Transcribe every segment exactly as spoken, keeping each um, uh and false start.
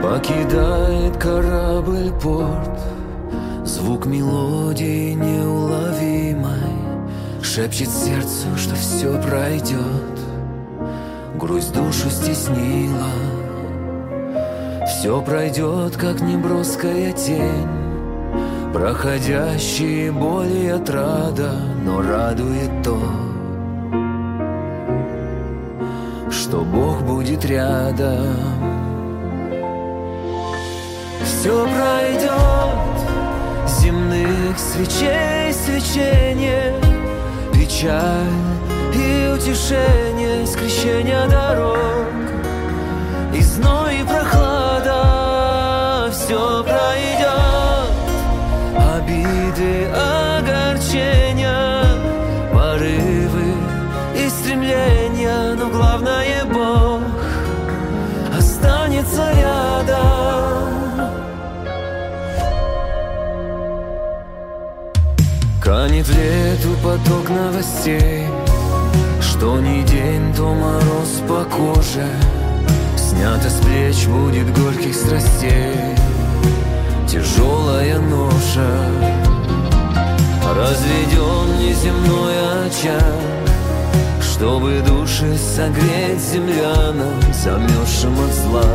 Покидает корабль порт, звук мелодии неуловимой шепчет сердцу, что все пройдет. Грусть душу стеснила, все пройдет, как неброская тень. Проходящие боли и отрада, но радует то, что Бог будет рядом. Все пройдет, земных свечей свечение, печаль и утешение, скрещение дорог, и зной, и прохлада. Все пройдет, обиды, огорчения, порывы и стремления, но главное, Бог останется рядом. Канет в лету поток новостей, что ни день, то мороз по коже. Снято с плеч будет горьких страстей тяжелая ноша. Разведен неземной очаг, чтобы души согреть землянам, замерзшим от зла.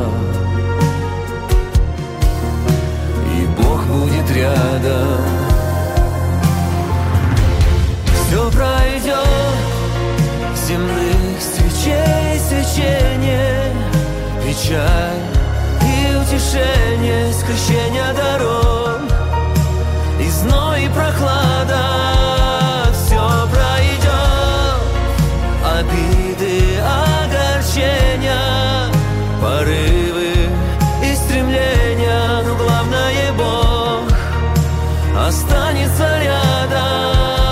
И Бог будет рядом. Все пройдет, земных свечей свечение, печаль и утешение, скрещение дорог, и зной, и прохлада. Все пройдет, обиды, огорчения, порывы и стремления, но главное, Бог останется рядом.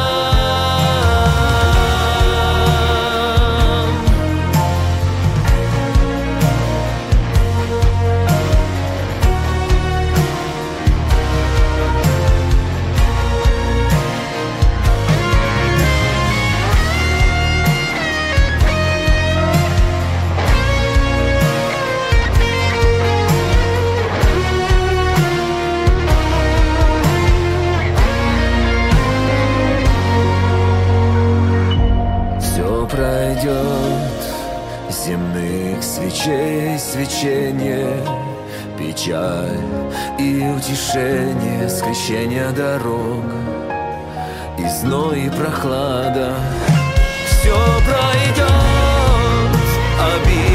Земных свечей свечение, печаль и утешение, скрещение дорог, и зной, и прохлада. Все пройдет, обид